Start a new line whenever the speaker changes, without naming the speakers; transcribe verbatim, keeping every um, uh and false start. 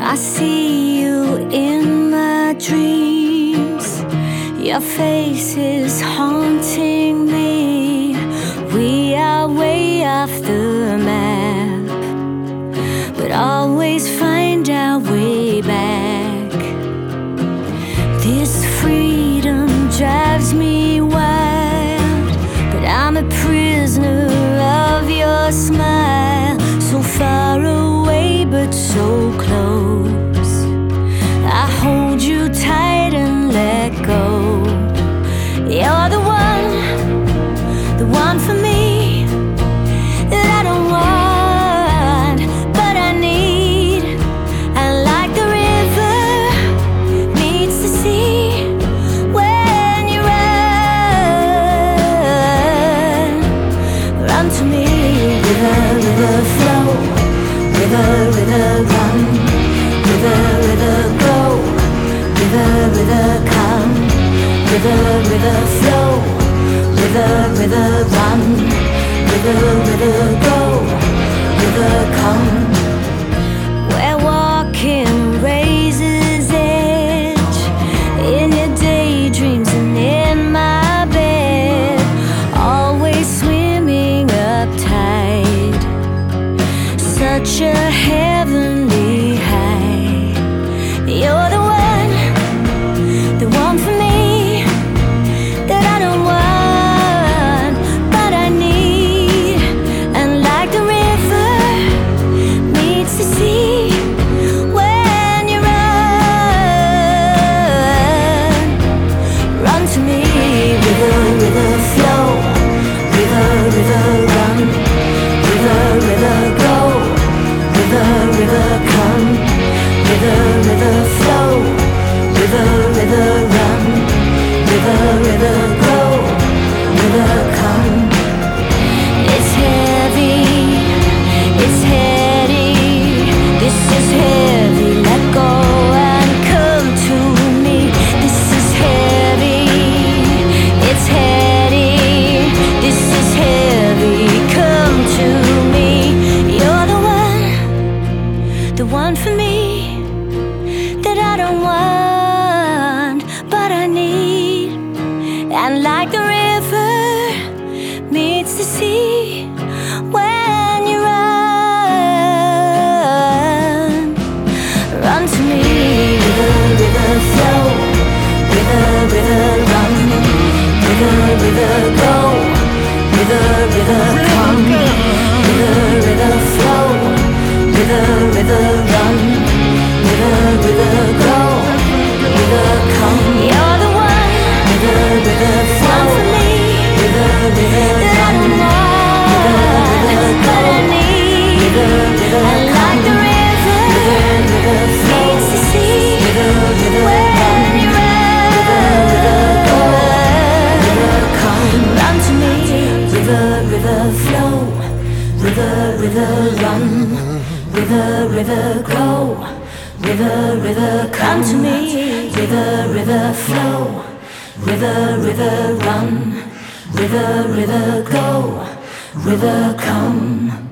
I see you in my dreams. Your face is haunting me. We are way off the map, but always find our way back. This freedom drives me wild, but I'm a prisoner of your smile. So far away but so close, I hold you tight and let go. You're the one, the one for me, that I don't want, but I need. And like the river meets the sea, when you run, run to me. River, river, flow. River, river, run. River, river, go. River, river, come. River, river, flow. River, river, run. River, river, go. River, come. We're walking razor's edge, in your daydreams and in my bed, always swimming uptight, such a heavenly high. You're the one, the one for me, that I don't want, but I need. And like the river meets the sea, when you run, run to me. River, river, flow. River, river, run. River, river, go. River, river, come. River, river, flow. River, river, run. River, river, go. River, come. It's heavy, it's heady. This is heavy, let go and come to me. This is heavy, it's heady. This is heavy, come to me. You're the one, the one for me, that I don't want, but I need. And like the river meets the sea, when you run, run to me. River, river, flow. River, river, run. River, river, go. River, river, come. River, river, flow. River, river, run. River, river, go. River, come. You're the one, river, river, flow for me. River, river, run. River, river, but I need. River, river, and like the river, river, river, meets the sea. River, river, when you run, river, river, go. River, come. Run to me. River, river, flow. River, river, run. River, river, go. River, river, come to me. River, river, flow. River, river, run. River, river, go. River, come.